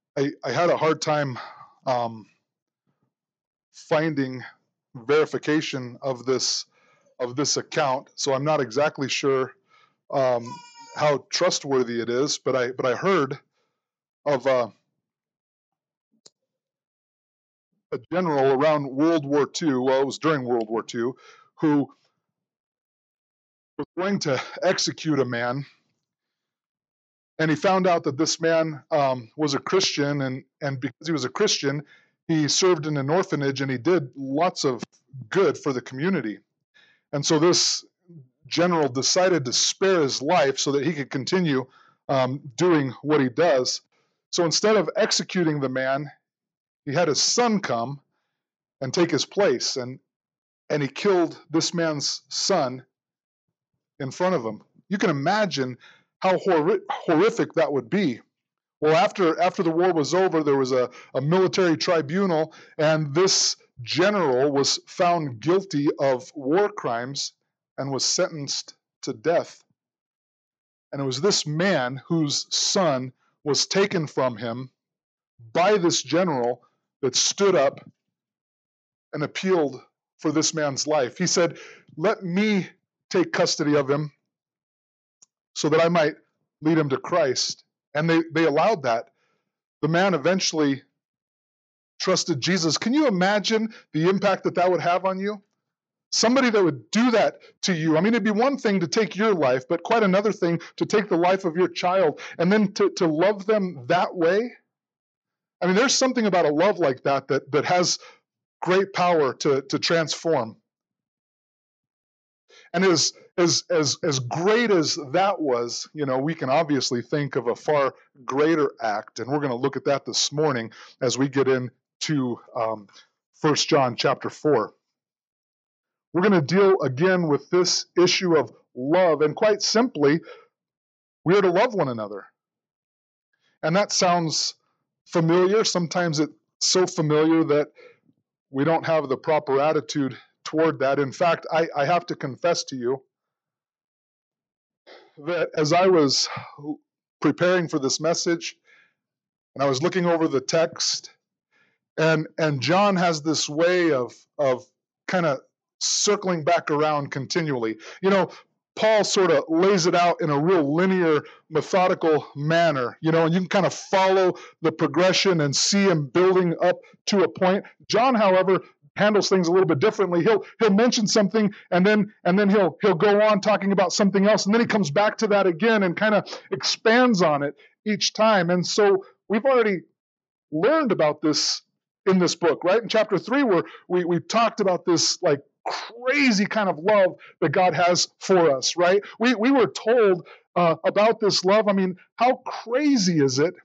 I had a hard time finding verification of this account, so I'm not exactly sure um, how trustworthy it is. But I heard of a general around World War II. Well, it was during World War II, who was going to execute a man, and he found out that this man was a Christian, and because he was a Christian, he served in an orphanage and he did lots of good for the community. And so this general decided to spare his life so that he could continue doing what he does. So instead of executing the man, he had his son come and take his place, and he killed this man's son in front of him. You can imagine how horrific that would be. Well, after the war was over, there was a military tribunal, and this general was found guilty of war crimes and was sentenced to death. And it was this man whose son was taken from him by this general that stood up and appealed for this man's life. He said, "Let me take custody of him so that I might lead him to Christ." And they allowed that. The man eventually trusted Jesus. Can you imagine the impact that would have on you? Somebody that would do that to you. I mean, it'd be one thing to take your life, but quite another thing to take the life of your child and then to love them that way. I mean, there's something about a love like that has great power to transform. And as great as that was, we can obviously think of a far greater act, and we're going to look at that this morning as we get into 1 John chapter 4. We're going to deal again with this issue of love, and quite simply, we are to love one another. And that sounds familiar. Sometimes it's so familiar that we don't have the proper attitude toward that. In fact, I have to confess to you that as I was preparing for this message, and I was looking over the text, and John has this way of kind of circling back around continually. Paul sort of lays it out in a real linear, methodical manner, and you can kind of follow the progression and see him building up to a point. John, however, handles things a little bit differently. He'll mention something and then he'll go on talking about something else, and then he comes back to that again and kind of expands on it each time. And so we've already learned about this in this book, right? In chapter 3, where we talked about this like crazy kind of love that God has for us, right? We were told about this love. I mean, how crazy is it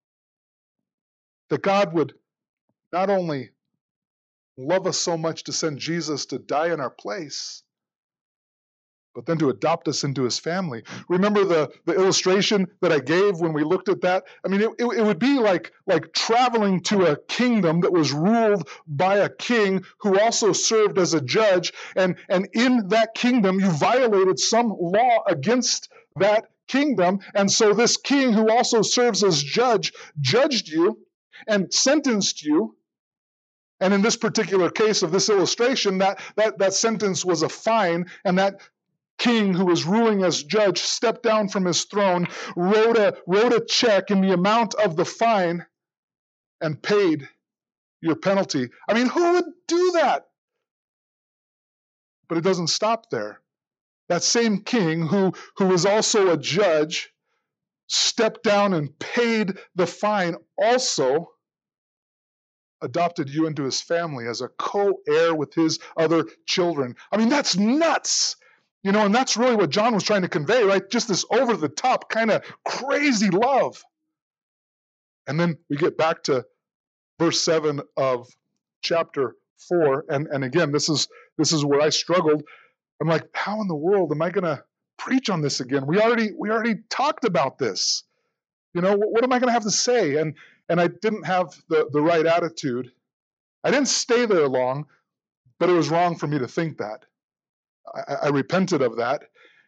that God would not only love us so much to send Jesus to die in our place, but then to adopt us into his family. Remember the illustration that I gave when we looked at that? I mean, it would be like traveling to a kingdom that was ruled by a king who also served as a judge, and in that kingdom you violated some law against that kingdom, and so this king who also serves as judge judged you and sentenced you. And in this particular case of this illustration, that sentence was a fine, and that king who was ruling as judge stepped down from his throne, wrote a check in the amount of the fine, and paid your penalty. I mean, who would do that? But it doesn't stop there. That same king who was also a judge stepped down and paid the fine, also adopted you into his family as a co-heir with his other children. I mean, that's nuts. And that's really what John was trying to convey, right? Just this over-the-top kind of crazy love. And then we get back to verse 7 of chapter 4. And again, this is where I struggled. I'm like, how in the world am I going to preach on this again? We already talked about this. What am I going to have to say? And I didn't have the right attitude. I didn't stay there long, but it was wrong for me to think that. I repented of that.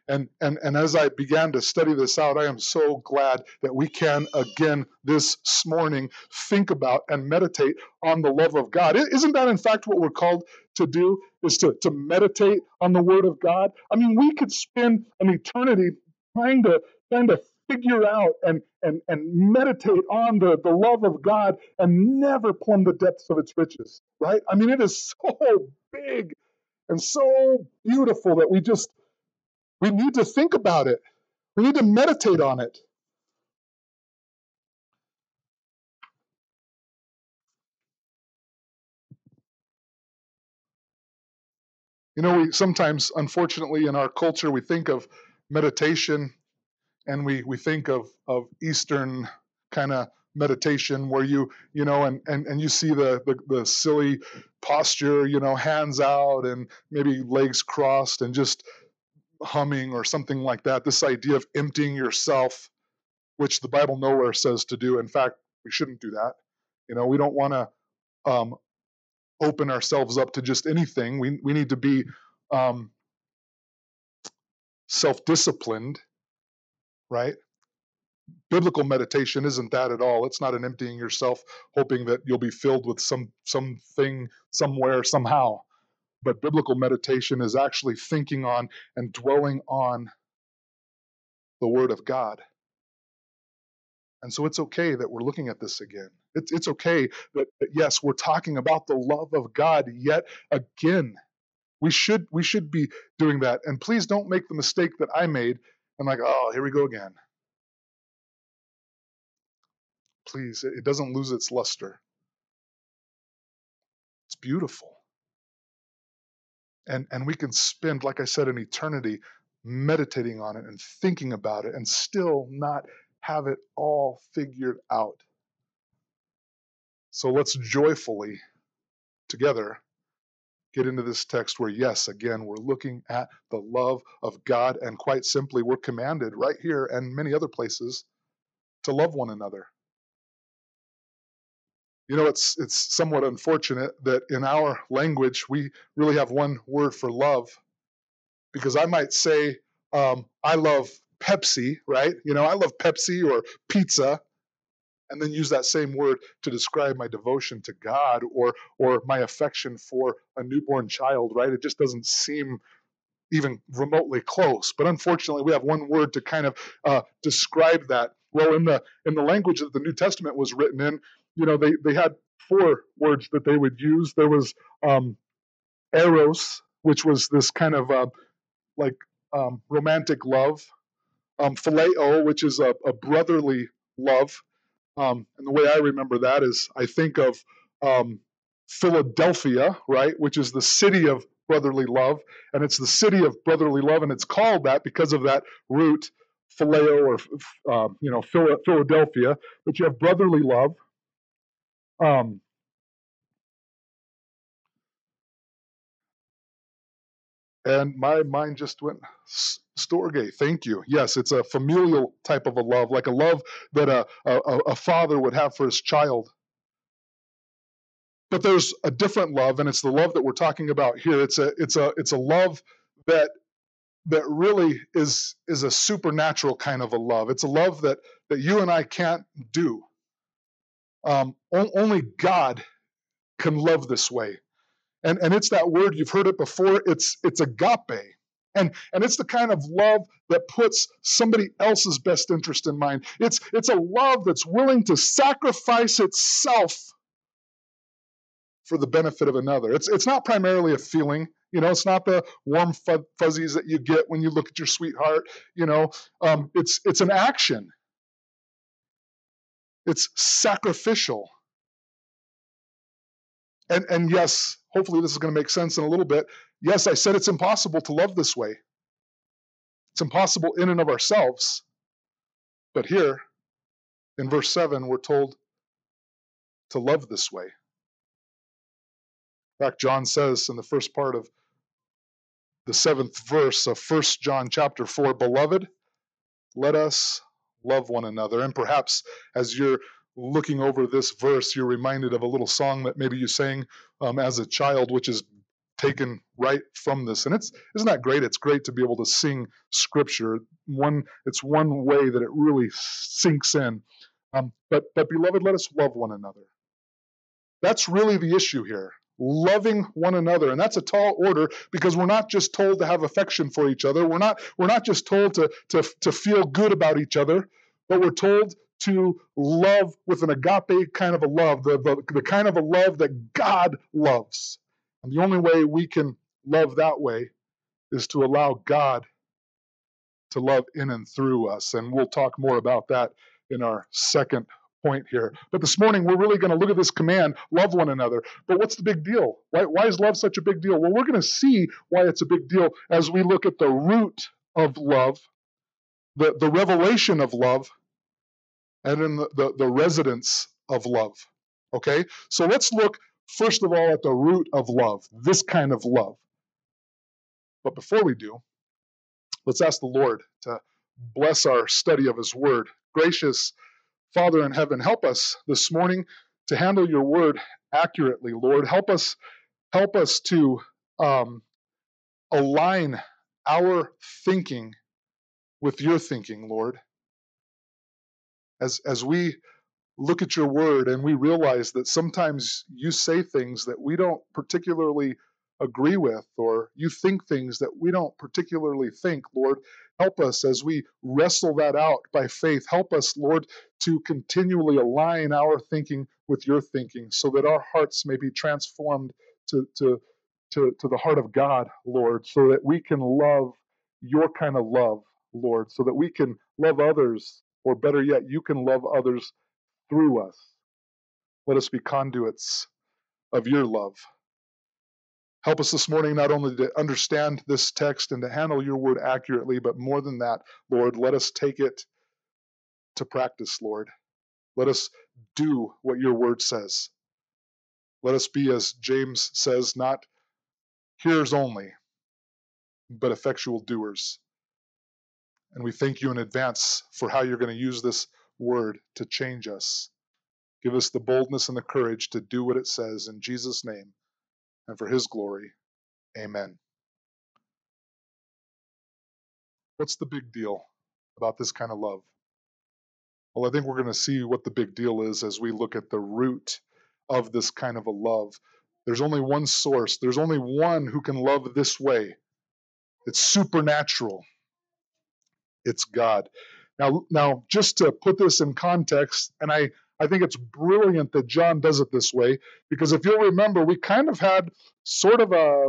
And as I began to study this out, I am so glad that we can again this morning think about and meditate on the love of God. Isn't that in fact what we're called to do, is to meditate on the Word of God? I mean, we could spend an eternity trying to figure out and meditate on the love of God and never plumb the depths of its riches, right? I mean, it is so big and so beautiful that we need to think about it. We need to meditate on it. You know, we sometimes, unfortunately, in our culture, we think of meditation and we think of Eastern kind of meditation where you know, and you see the silly posture, you know, hands out and maybe legs crossed and just humming or something like that. This idea of emptying yourself, which the Bible nowhere says to do. In fact, we shouldn't do that. You know, we don't want to open ourselves up to just anything. We need to be self-disciplined, right? Biblical meditation isn't that at all. It's not an emptying yourself, hoping that you'll be filled with something, somewhere, somehow. But biblical meditation is actually thinking on and dwelling on the Word of God. And so it's okay that we're looking at this again. It's okay that yes, we're talking about the love of God yet again. We should be doing that. And please don't make the mistake that I made. I'm like, oh, here we go again. Please, it doesn't lose its luster. It's beautiful. And we can spend, like I said, an eternity meditating on it and thinking about it and still not have it all figured out. So let's joyfully together get into this text where, yes, again, we're looking at the love of God, and quite simply, we're commanded right here and many other places to love one another. You know, it's somewhat unfortunate that in our language, we really have one word for love, because I might say, I love Pepsi, right? You know, I love Pepsi or pizza, and then use that same word to describe my devotion to God or my affection for a newborn child, right? It just doesn't seem even remotely close. But unfortunately, we have one word to kind of describe that. Well, in the language that the New Testament was written in, you know, they had four words that they would use. There was eros, which was this kind of like romantic love. Phileo, which is a brotherly love. And the way I remember that is I think of Philadelphia, right, which is the city of brotherly love. And it's the city of brotherly love, and it's called that because of that root, phileo, or Philadelphia. But you have brotherly love. And my mind just went, Storge, thank you. Yes, it's a familial type of a love, like a love that a father would have for his child. But there's a different love, and it's the love that we're talking about here. It's a love that really is a supernatural kind of a love. It's a love that you and I can't do. Only God can love this way. And it's that word, you've heard it before, it's agape. And it's the kind of love that puts somebody else's best interest in mind. It's a love that's willing to sacrifice itself for the benefit of another. It's not primarily a feeling, you know, it's not the warm fuzzies that you get when you look at your sweetheart, you know, it's an action. It's sacrificial. And yes, hopefully this is going to make sense in a little bit. Yes, I said it's impossible to love this way. It's impossible in and of ourselves. But here, in verse 7, we're told to love this way. In fact, John says in the first part of the 7th verse of 1 John chapter 4, "Beloved, let us love one another." And perhaps as you're looking over this verse, you're reminded of a little song that maybe you sang as a child, which is taken right from this. And isn't that great? It's great to be able to sing Scripture. It's one way that it really sinks in. But beloved, let us love one another. That's really the issue here. Loving one another. And that's a tall order, because we're not just told to have affection for each other. We're not just told to feel good about each other, but we're told to love with an agape kind of a love, the kind of a love that God loves. And the only way we can love that way is to allow God to love in and through us. And we'll talk more about that in our second point here. But this morning, we're really going to look at this command, love one another. But what's the big deal? Why is love such a big deal? Well, we're going to see why it's a big deal as we look at the root of love, the revelation of love, and then the residence of love. Okay? So let's look, first of all, at the root of love, this kind of love. But before we do, let's ask the Lord to bless our study of His Word. Gracious Father in heaven, help us this morning to handle your word accurately, Lord. Help us to align our thinking with your thinking, Lord. As we look at your word and we realize that sometimes you say things that we don't particularly agree with, or you think things that we don't particularly think, Lord, help us as we wrestle that out by faith. Help us, Lord, to continually align our thinking with your thinking so that our hearts may be transformed to the heart of God, Lord, so that we can love your kind of love, Lord, so that we can love others, or better yet, you can love others through us. Let us be conduits of your love. Help us this morning not only to understand this text and to handle your word accurately, but more than that, Lord, let us take it to practice, Lord. Let us do what your word says. Let us be, as James says, not hearers only, but effectual doers. And we thank you in advance for how you're going to use this word to change us. Give us the boldness and the courage to do what it says in Jesus' name and for his glory. Amen. What's the big deal about this kind of love? Well, I think we're going to see what the big deal is as we look at the root of this kind of a love. There's only one source. There's only one who can love this way. It's supernatural. It's God. Now, just to put this in context, and I think it's brilliant that John does it this way, because if you'll remember, we kind of had sort of a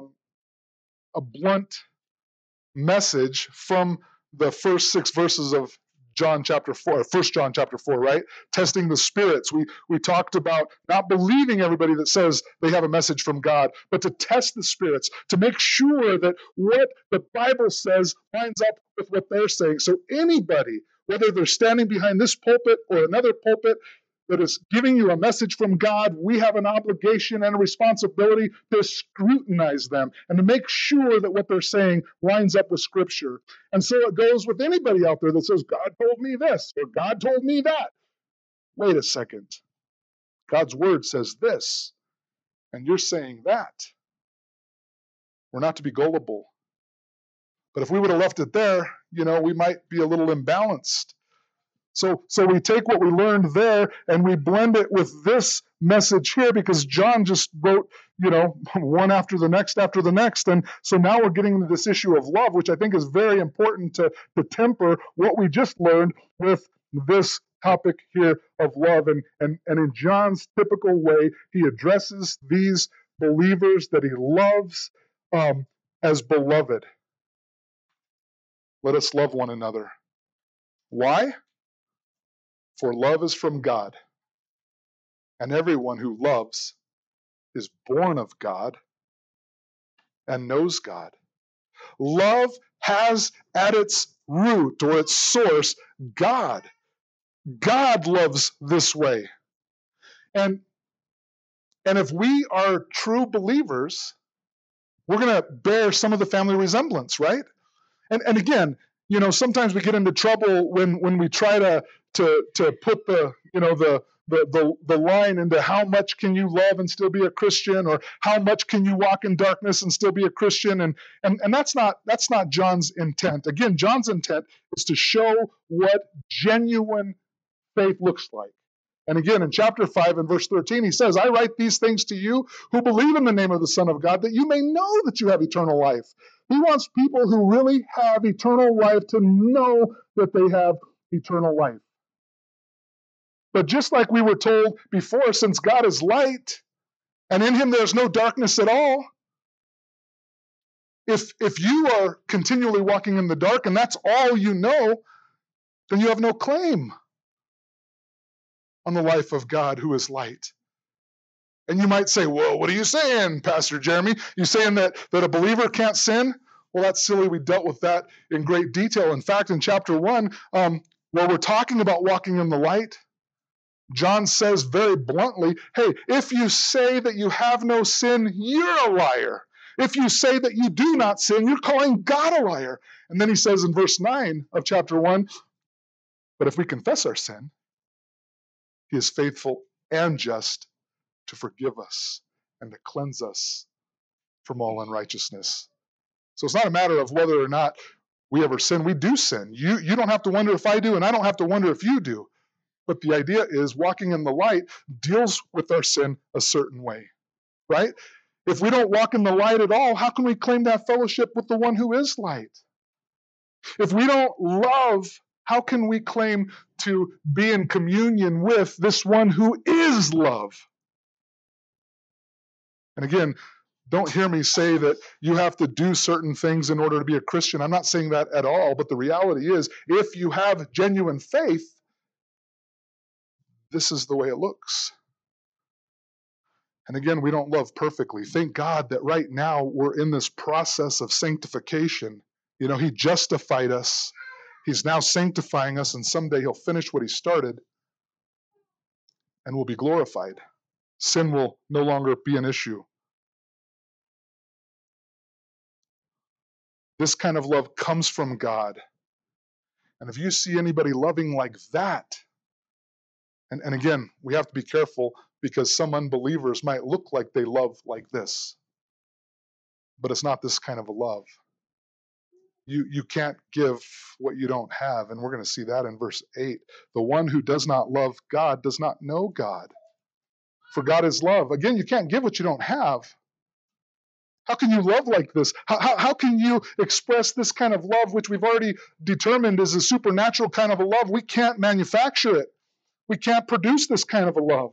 blunt message from the first 6 verses of John chapter 4, 1 John chapter 4, right? Testing the spirits. We talked about not believing everybody that says they have a message from God, but to test the spirits, to make sure that what the Bible says lines up with what they're saying. So anybody, whether they're standing behind this pulpit or another pulpit, that is giving you a message from God, we have an obligation and a responsibility to scrutinize them and to make sure that what they're saying lines up with Scripture. And so it goes with anybody out there that says, God told me this, or God told me that. Wait a second. God's word says this, and you're saying that. We're not to be gullible. But if we would have left it there, we might be a little imbalanced. So we take what we learned there and we blend it with this message here, because John just wrote, one after the next. And so now we're getting into this issue of love, which I think is very important to temper what we just learned with this topic here of love. And in John's typical way, he addresses these believers that he loves as beloved. Let us love one another. Why? For love is from God, and everyone who loves is born of God and knows God. Love has at its root, or its source, God. God loves this way. And if we are true believers, we're going to bear some of the family resemblance, right? And again, sometimes we get into trouble when we try to put the the line into how much can you love and still be a Christian, or how much can you walk in darkness and still be a Christian, and that's not John's intent. Again, John's intent is to show what genuine faith looks like. And again, in chapter 5 and verse 13, he says, I write these things to you who believe in the name of the Son of God, that you may know that you have eternal life. He wants people who really have eternal life to know that they have eternal life. But just like we were told before, since God is light, and in him there's no darkness at all, if you are continually walking in the dark and that's all you know, then you have no claim on the life of God who is light. And you might say, well, what are you saying, Pastor Jeremy? You saying that a believer can't sin? Well, that's silly. We dealt with that in great detail. In fact, in chapter 1, where we're talking about walking in the light, John says very bluntly, hey, if you say that you have no sin, you're a liar. If you say that you do not sin, you're calling God a liar. And then he says in verse 9 of chapter 1, but if we confess our sin, he is faithful and just to forgive us and to cleanse us from all unrighteousness. So it's not a matter of whether or not we ever sin. We do sin. You don't have to wonder if I do, and I don't have to wonder if you do. But the idea is walking in the light deals with our sin a certain way, right? If we don't walk in the light at all, how can we claim to have fellowship with the one who is light? If we don't love, how can we claim to be in communion with this one who is love? And again, don't hear me say that you have to do certain things in order to be a Christian. I'm not saying that at all, but the reality is, if you have genuine faith, this is the way it looks. And again, we don't love perfectly. Thank God that right now we're in this process of sanctification. You know, he justified us. He's now sanctifying us, and someday he'll finish what he started, and we'll be glorified. Sin will no longer be an issue. This kind of love comes from God. And if you see anybody loving like that, and again, we have to be careful because some unbelievers might look like they love like this, but it's not this kind of a love. You can't give what you don't have, and we're going to see that in verse 8. The one who does not love God does not know God, for God is love. Again, you can't give what you don't have. How can you love like this? How can you express this kind of love, which we've already determined is a supernatural kind of a love? We can't manufacture it. We can't produce this kind of a love.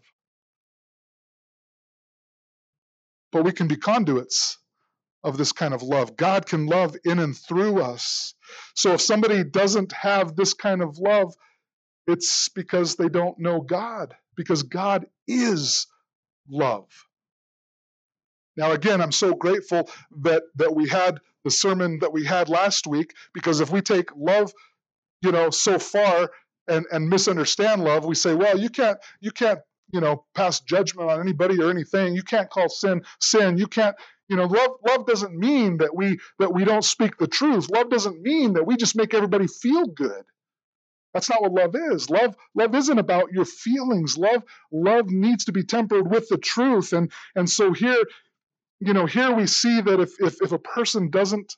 But we can be conduits of this kind of love. God can love in and through us. So if somebody doesn't have this kind of love, it's because they don't know God, because God is love. Now, again, I'm so grateful that we had the sermon that we had last week, because if we take love, so far and misunderstand love, we say, well, you can't, pass judgment on anybody or anything. You can't call sin. You can't, love doesn't mean that we don't speak the truth. Love doesn't mean that we just make everybody feel good. That's not what love is. Love isn't about your feelings. Love needs to be tempered with the truth. And so here we see that if a person doesn't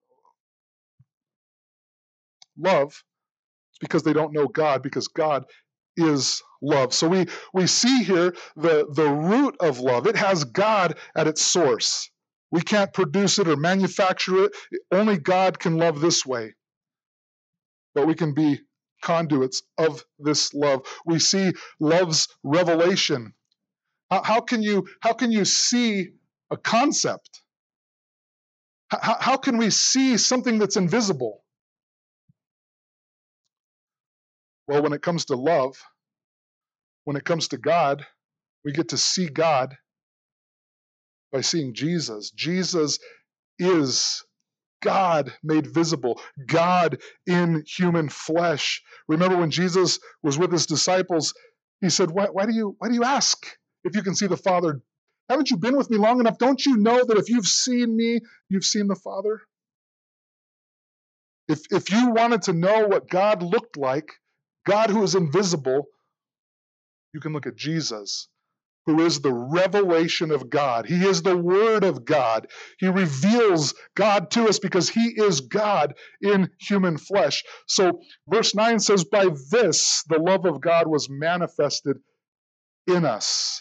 love, it's because they don't know God, because God is love. So we see here the root of love. It has God at its source. We can't produce it or manufacture it. Only God can love this way. But we can be conduits of this love. We see love's revelation. How can you see a concept? How can we see something that's invisible? Well, when it comes to love, when it comes to God, we get to see God by seeing Jesus. Jesus is God made visible, God in human flesh. Remember when Jesus was with his disciples, he said, why do you ask if you can see the Father? Haven't you been with me long enough? Don't you know that if you've seen me, you've seen the Father? If you wanted to know what God looked like, God who is invisible, You can look at Jesus, who is the revelation of God. He is the Word of God. He reveals God to us because he is God in human flesh. So verse 9 says, by this the love of God was manifested in us.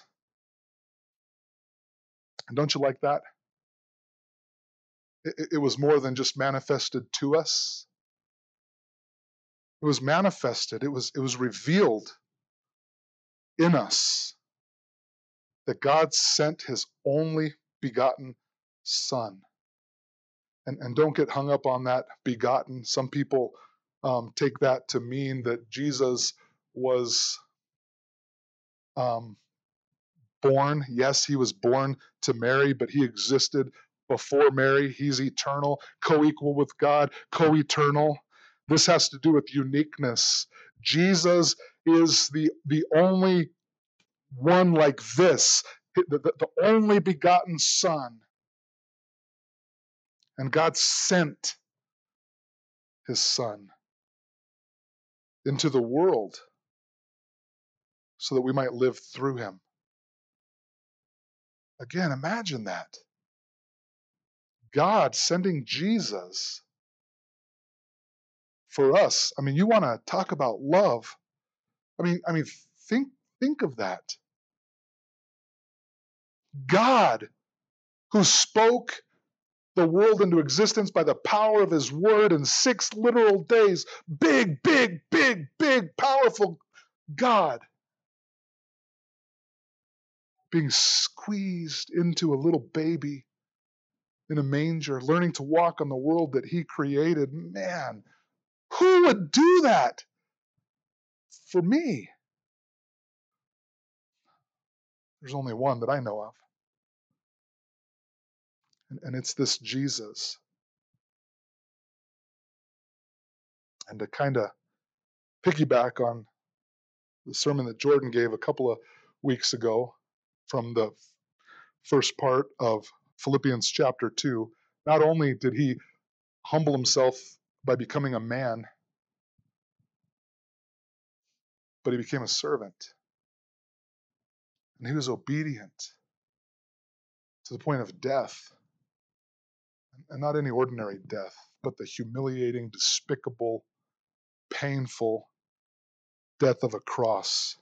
And don't you like that? It was more than just manifested to us. It was manifested. It was revealed in us that God sent his only begotten Son. And don't get hung up on that begotten. Some people take that to mean that Jesus was born. Yes, he was born to Mary, but he existed before Mary. He's eternal, co-equal with God, co-eternal. This has to do with uniqueness. Jesus is the only one like this, the only begotten Son. And God sent his Son into the world so that we might live through him. Again, imagine that. God sending Jesus for us. I mean, you want to talk about love. I mean, think of that. God, who spoke the world into existence by the power of his word in 6 literal days. Big, powerful God being squeezed into a little baby in a manger, learning to walk on the world that he created. Man, who would do that for me? There's only one that I know of. And it's this Jesus. And to kind of piggyback on the sermon that Jordan gave a couple of weeks ago from the first part of Philippians chapter 2, not only did he humble himself by becoming a man, but he became a servant. And he was obedient to the point of death. And not any ordinary death, but the humiliating, despicable, painful death of a cross.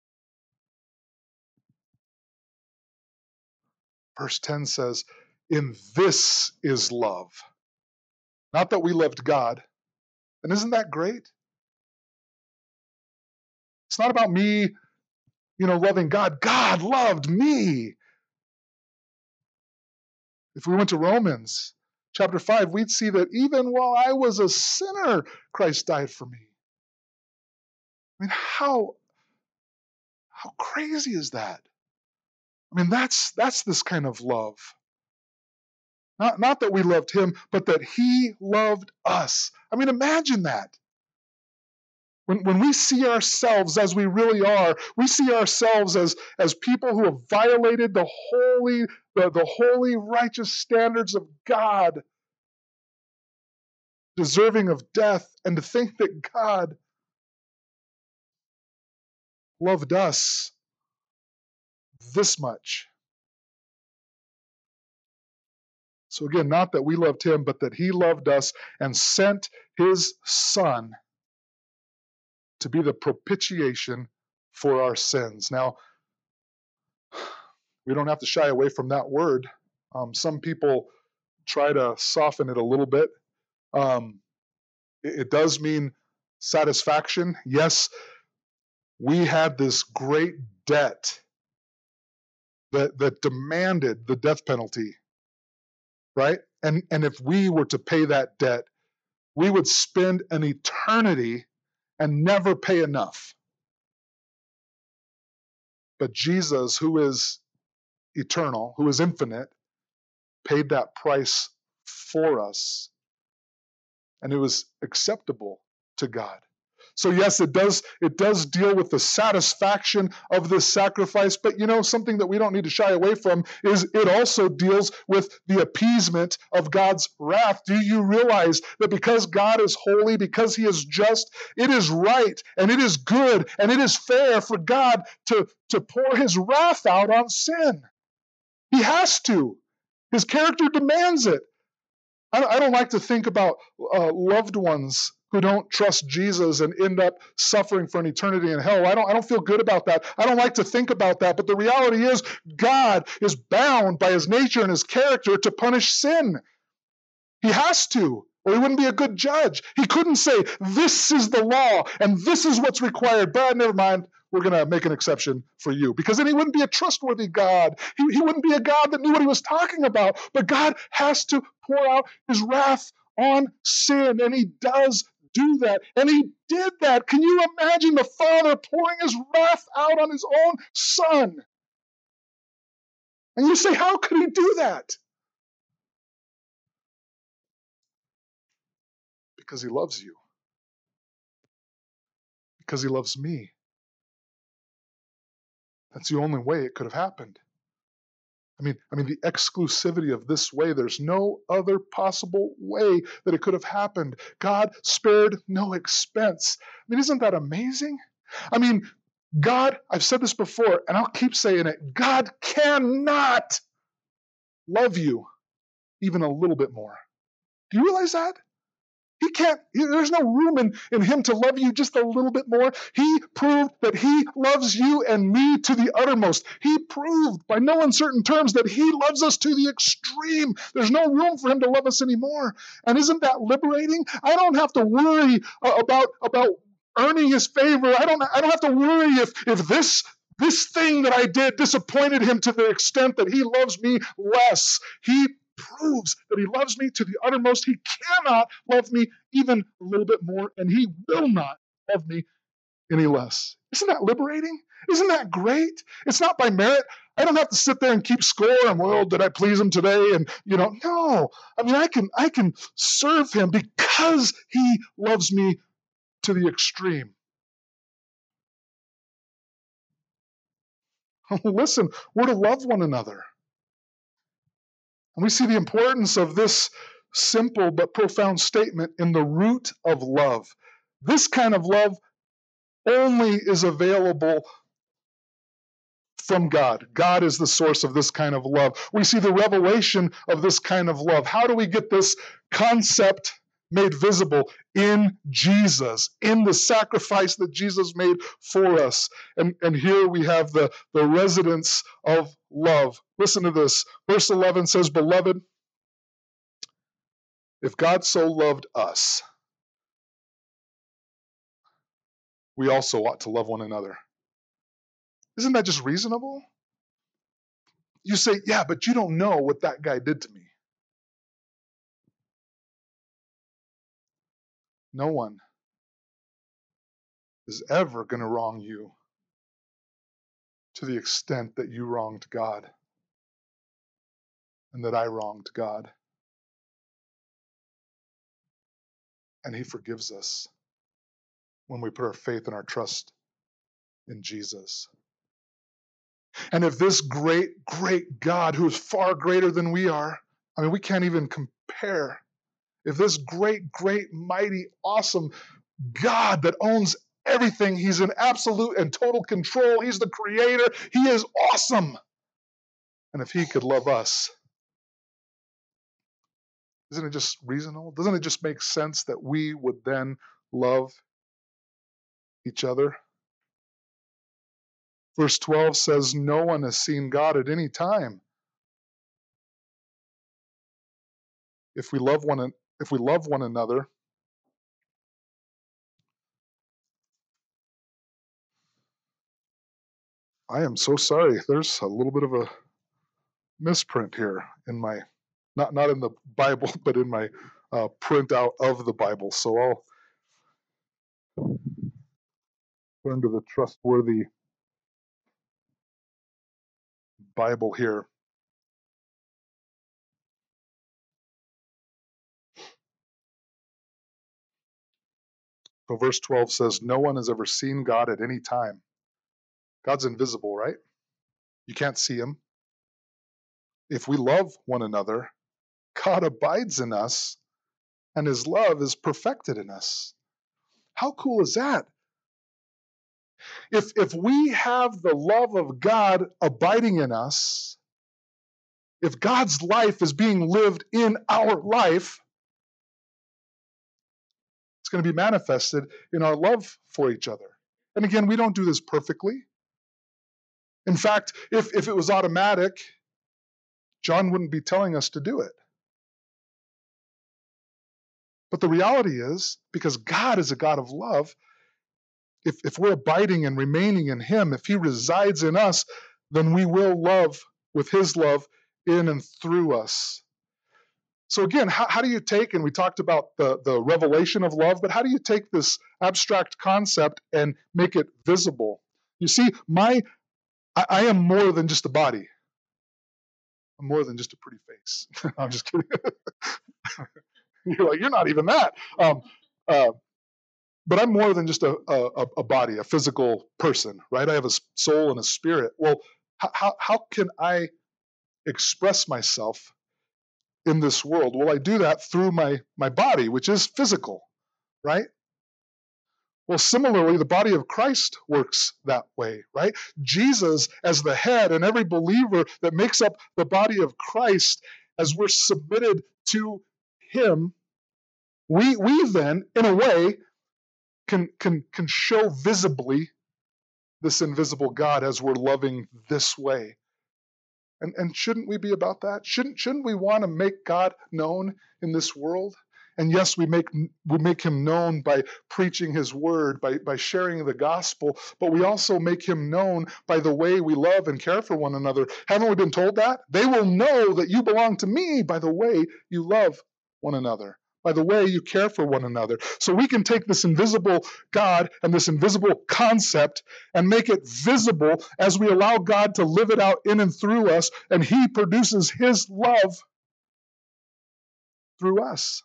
Verse 10 says, in this is love. Not that we loved God. And isn't that great? It's not about me, loving God. God loved me. If we went to Romans chapter 5, we'd see that even while I was a sinner, Christ died for me. I mean, how crazy is that? I mean, that's this kind of love. Not that we loved him, but that he loved us. I mean, imagine that. When we see ourselves as we really are, we see ourselves as people who have violated the holy, righteous standards of God, deserving of death, and to think that God loved us this much. So again, not that we loved him, but that he loved us and sent his Son to be the propitiation for our sins. Now, we don't have to shy away from that word. Some people try to soften it a little bit. It does mean satisfaction. Yes, we had this great debt that demanded the death penalty, right? And if we were to pay that debt, we would spend an eternity and never pay enough. But Jesus, who is eternal, who is infinite, paid that price for us, and it was acceptable to God. So yes, it does deal with the satisfaction of this sacrifice, but something that we don't need to shy away from is it also deals with the appeasement of God's wrath. Do you realize that because God is holy, because he is just, it is right and it is good and it is fair for God to pour his wrath out on sin? He has to. His character demands it. I don't like to think about loved ones who don't trust Jesus and end up suffering for an eternity in hell. I don't feel good about that. I don't like to think about that. But the reality is, God is bound by his nature and his character to punish sin. He has to, or he wouldn't be a good judge. He couldn't say, this is the law and this is what's required, but never mind, we're going to make an exception for you. Because then he wouldn't be a trustworthy God. He wouldn't be a God that knew what he was talking about. But God has to pour out his wrath on sin, and he does do that. And he did that. Can you imagine the Father pouring his wrath out on his own Son? And you say, how could he do that? Because he loves you. Because he loves me. That's the only way it could have happened. I mean, the exclusivity of this way, there's no other possible way that it could have happened. God spared no expense. I mean, isn't that amazing? I mean, God, I've said this before, and I'll keep saying it, God cannot love you even a little bit more. Do you realize that? He can't, there's no room in him to love you just a little bit more. He proved that he loves you and me to the uttermost. He proved by no uncertain terms that he loves us to the extreme. There's no room for him to love us anymore. And isn't that liberating? I don't have to worry about earning his favor. I don't have to worry if this thing that I did disappointed him to the extent that he loves me less. He proves that he loves me to the uttermost. He cannot love me even a little bit more, and he will not love me any less. Isn't that liberating? Isn't that great? It's not by merit. I don't have to sit there and keep score and, well, did I please him today? And no. I mean, I can serve him because he loves me to the extreme. Listen, we're to love one another. And we see the importance of this simple but profound statement in the root of love. This kind of love only is available from God. God is the source of this kind of love. We see the revelation of this kind of love. How do we get this concept made visible? In Jesus, in the sacrifice that Jesus made for us. And here we have the residence of love. Listen to this. Verse 11 says, "Beloved, if God so loved us, we also ought to love one another." Isn't that just reasonable? You say, yeah, but you don't know what that guy did to me. No one is ever going to wrong you to the extent that you wronged God and that I wronged God. And he forgives us when we put our faith and our trust in Jesus. And if this great, great God, who is far greater than we are, I mean, we can't even compare. If this great, great, mighty, awesome God that owns everything, he's in absolute and total control, he's the creator, he is awesome. And if he could love us, isn't it just reasonable? Doesn't it just make sense that we would then love each other? Verse 12 says, no one has seen God at any time. If we love one another, I am so sorry. There's a little bit of a misprint here in my, not in the Bible, but in my printout of the Bible. So I'll turn to the trustworthy Bible here. So verse 12 says, no one has ever seen God at any time. God's invisible, right? You can't see him. If we love one another, God abides in us, and his love is perfected in us. How cool is that? If we have the love of God abiding in us, if God's life is being lived in our life, it's going to be manifested in our love for each other. And again, we don't do this perfectly. In fact, if it was automatic, John wouldn't be telling us to do it. But the reality is, because God is a God of love, if we're abiding and remaining in him, if he resides in us, then we will love with his love in and through us. So again, how do you take, and we talked about the revelation of love, but how do you take this abstract concept and make it visible? You see, I am more than just a body. I'm more than just a pretty face. I'm just kidding. You're like, you're not even that. But I'm more than just a body, a physical person, right? I have a soul and a spirit. Well, how can I express myself in this world? Well, I do that through my body, which is physical, right? Well, similarly, the body of Christ works that way, right? Jesus as the head, and every believer that makes up the body of Christ, as we're submitted to him, we then, in a way, can show visibly this invisible God as we're loving this way. And shouldn't we be about that? Shouldn't we want to make God known in this world? And yes, we make him known by preaching his word, by sharing the gospel, but we also make him known by the way we love and care for one another. Haven't we been told that? They will know that you belong to me by the way you love one another, by the way you care for one another. So we can take this invisible God and this invisible concept and make it visible as we allow God to live it out in and through us, and he produces his love through us.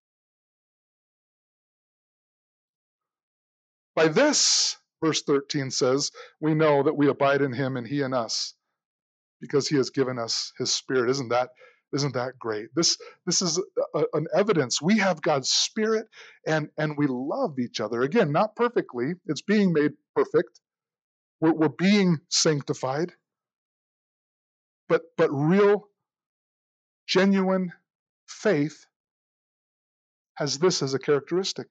By this, verse 13 says, we know that we abide in him and he in us, because he has given us his spirit. Isn't that great? This is an evidence. We have God's spirit, and we love each other. Again, not perfectly. It's being made perfect. We're being sanctified. But real, genuine faith has this as a characteristic.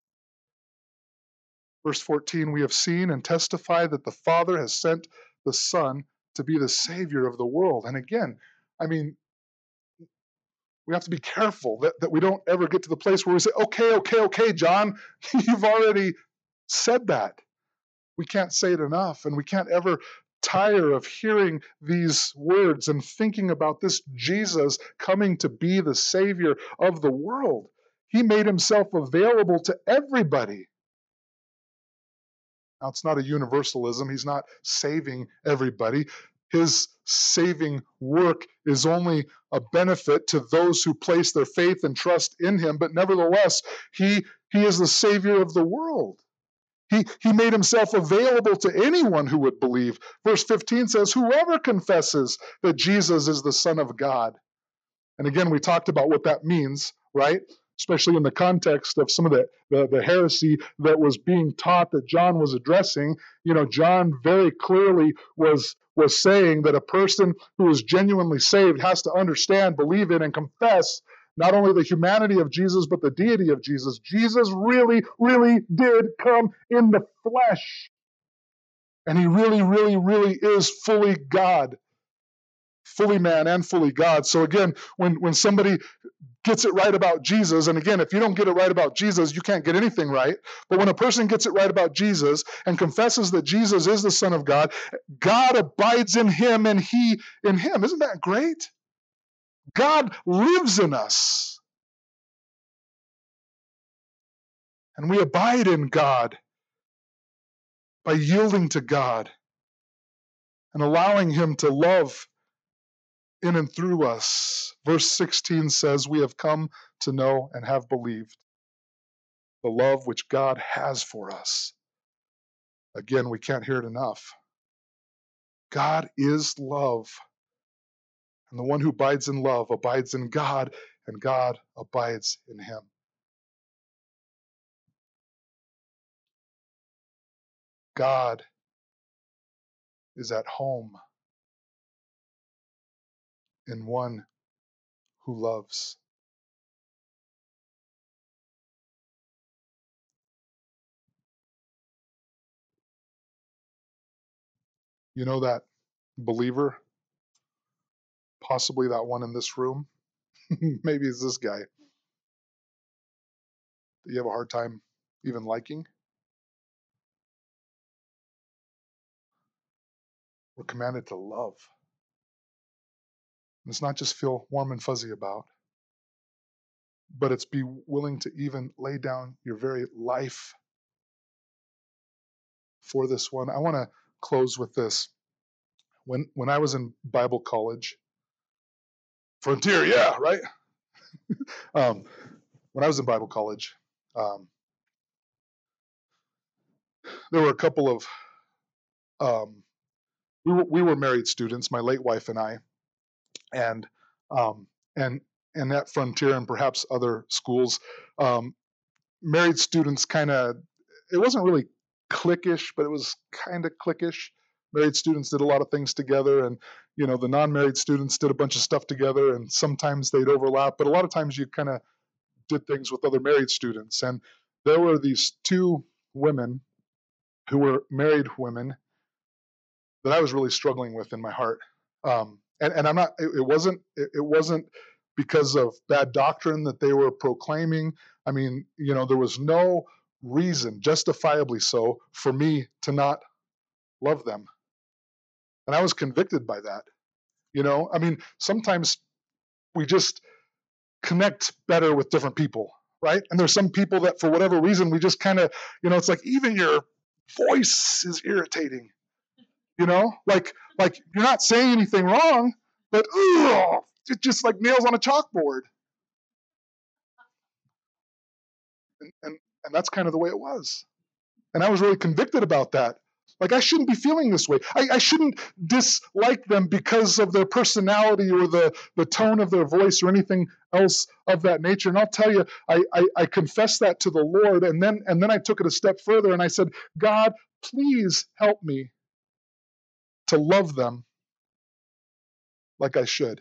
Verse 14, we have seen and testified that the Father has sent the Son to be the Savior of the world. And again, I mean, we have to be careful that we don't ever get to the place where we say, okay, John, you've already said that. We can't say it enough, and we can't ever tire of hearing these words and thinking about this Jesus coming to be the Savior of the world. He made himself available to everybody. Now, it's not a universalism. He's not saving everybody. His saving work is only a benefit to those who place their faith and trust in him. But nevertheless, he is the Savior of the world. He made himself available to anyone who would believe. Verse 15 says, whoever confesses that Jesus is the Son of God. And again, we talked about what that means, right? Especially in the context of some of the heresy that was being taught that John was addressing. You know, John very clearly was saying that a person who is genuinely saved has to understand, believe in, and confess not only the humanity of Jesus, but the deity of Jesus. Jesus really, really did come in the flesh. And he really, really, really is fully God. Fully man and fully God. So again, when somebody gets it right about Jesus, and again, if you don't get it right about Jesus, you can't get anything right. But when a person gets it right about Jesus and confesses that Jesus is the Son of God, God abides in him and he in him. Isn't that great? God lives in us. And we abide in God by yielding to God and allowing him to love in and through us. Verse 16 says, we have come to know and have believed the love which God has for us. Again, we can't hear it enough. God is love. And the one who abides in love abides in God, and God abides in him. God is at home in one who loves. You know that believer, possibly that one in this room, maybe it's this guy that you have a hard time even liking. We're commanded to love. And it's not just feel warm and fuzzy about, but it's be willing to even lay down your very life for this one. I want to close with this. When I was in Bible college, Frontier, yeah, right? When I was in Bible college, um, there were a couple of um, we were married students, my late wife and I, and um, and and at Frontier and perhaps other schools, married students kind of, it wasn't really cliquish, but it was kind of cliquish. Married students did a lot of things together, and the non-married students did a bunch of stuff together, and sometimes they'd overlap, but a lot of times you kind of did things with other married students. And there were these two women who were married women that I was really struggling with in my heart. And I'm not. It wasn't because of bad doctrine that they were proclaiming. I mean, there was no reason, justifiably so, for me to not love them. And I was convicted by that. I mean, sometimes we just connect better with different people, right? And there's some people that, for whatever reason, we just kind of, it's like even your voice is irritating. Like you're not saying anything wrong, but it's just like nails on a chalkboard. And that's kind of the way it was. And I was really convicted about that. Like, I shouldn't be feeling this way. I shouldn't dislike them because of their personality or the tone of their voice or anything else of that nature. And I'll tell you, I confessed that to the Lord, and then I took it a step further and I said, God, please help me to love them like I should.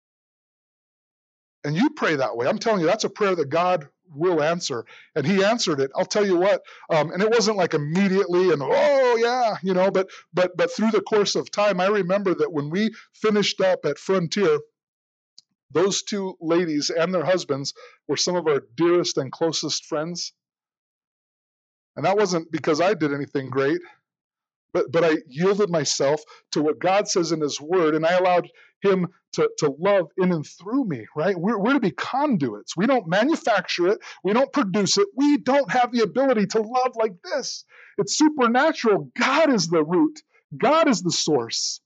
And you pray that way. I'm telling you, that's a prayer that God will answer. And he answered it. I'll tell you what, and it wasn't like immediately and, oh yeah, but through the course of time, I remember that when we finished up at Frontier, those two ladies and their husbands were some of our dearest and closest friends. And that wasn't because I did anything great. But I yielded myself to what God says in his word, and I allowed him to love in and through me, right? We're to be conduits. We don't manufacture it. We don't produce it. We don't have the ability to love like this. It's supernatural. God is the root. God is the source.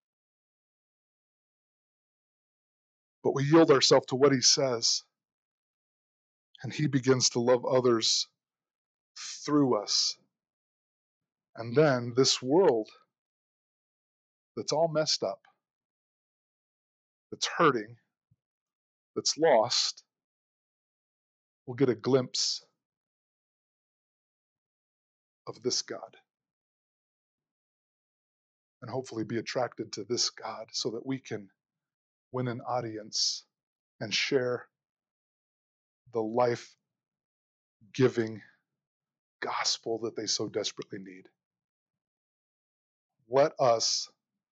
But we yield ourselves to what he says, and he begins to love others through us. And then this world that's all messed up, that's hurting, that's lost, will get a glimpse of this God and hopefully be attracted to this God so that we can win an audience and share the life-giving gospel that they so desperately need. Let us,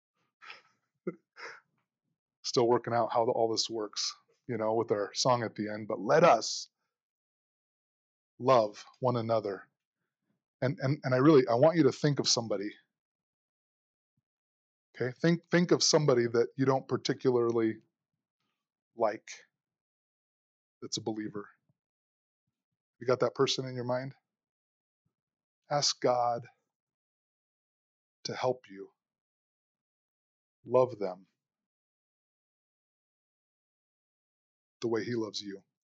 still working out how all this works, with our song at the end, but let us love one another. And I want you to think of somebody. Okay, think of somebody that you don't particularly like, that's a believer. You got that person in your mind? Ask God to help you love them the way he loves you.